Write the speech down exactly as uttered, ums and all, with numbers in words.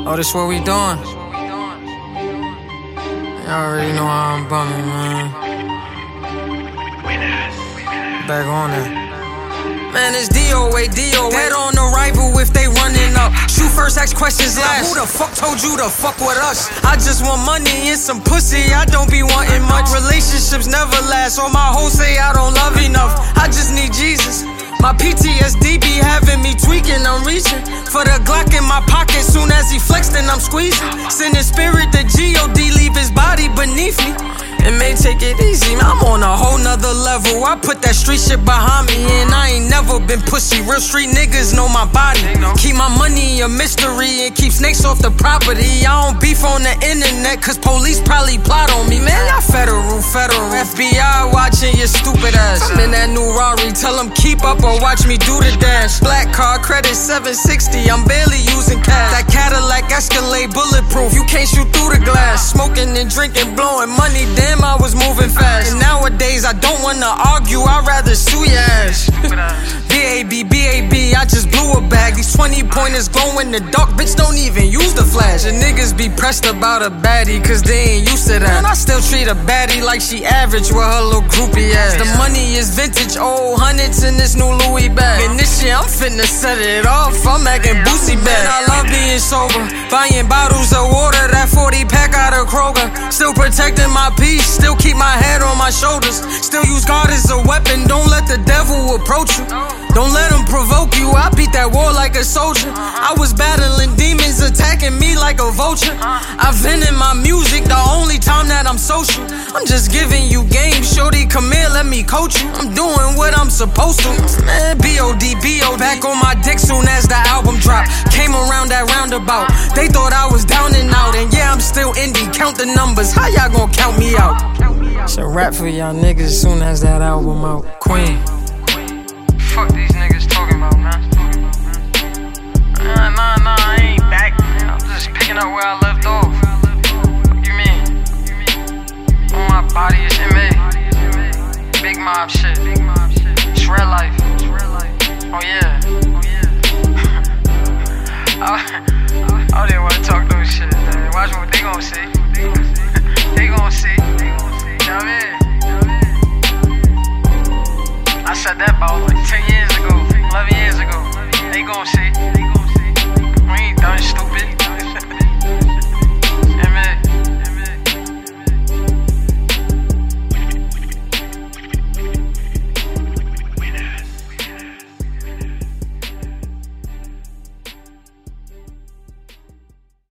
Oh, this what we doing? Y'all already know how I'm bumming, man. Back on that. Man, it's D O A, D O A. Dead on arrival if they running up. Shoot first, ask questions last. Who the fuck told you to fuck with us? I just want money and some pussy, I don't be wanting much. Relationships never last, all my hoes say I don't love enough. I just need Jesus. My P T S D be having me tweaking, I'm reaching for the Glock in my pocket. Soon as he flexed, then I'm squeezing. Sending spirit to G O D, leave his body beneath me. And man, take it easy, I'm on a whole nother level. I put that street shit behind me, and I ain't never been pussy. Real street niggas know my body. Keep my money a mystery and keep snakes off the property. I don't beef on the internet, cause police probably plot on me. Man, y'all federal, federal. F B I watching your stupid ass. I'm in that new Rari, tell them keep up or watch me do the dash. Black car, credit seven sixty, I'm barely using cash. That Cadillac Escalade bulletproof, you can't shoot through the glass. Smoking and drinking, blowing money, damn I was moving fast. And nowadays I don't wanna argue, I'd rather sue your ass. B A B, B A B, I just blew a bag. These twenty pointers glow in the dark, bitch don't even use the flash. And niggas be pressed about a baddie, cause they ain't used to that. And I still treat a baddie like she average with her little groupie ass. The money is vintage, old hundreds in this new Louis bag. And this shit I'm finna set it off, I'm acting boosie bad. I love being sober, buying bottles of water, that forty pack out of Kroger. Still protecting my peace, still keep my head on my shoulders. Still use God as a weapon, don't let the devil approach you. Don't let him provoke you, I beat that war like a soldier. I was battling demons, attacking me like a vulture. I've been in my music, the only time that I'm social. I'm just giving you game, shorty, come here, let me coach you. I'm doing what I'm supposed to. Man, B O D, B O D. Back on my dick soon as the album dropped. Came around that roundabout, they thought I was down and out. And yeah, I'm still indie, count the numbers, how y'all gon' count me out? It's a rap for y'all niggas soon as that album out. Queen. Fuck these niggas talking about, man. Nah, nah, nah, I ain't back, man. I'm just picking up where I left off. What you mean? On my body is M A. Big mob shit. It's real life. Oh yeah. I, I didn't want to talk those shit, man. Watch what they gon' see. They gon' see. You know what I mean? I said that about like ten years ago, eleven years ago. They gon' see.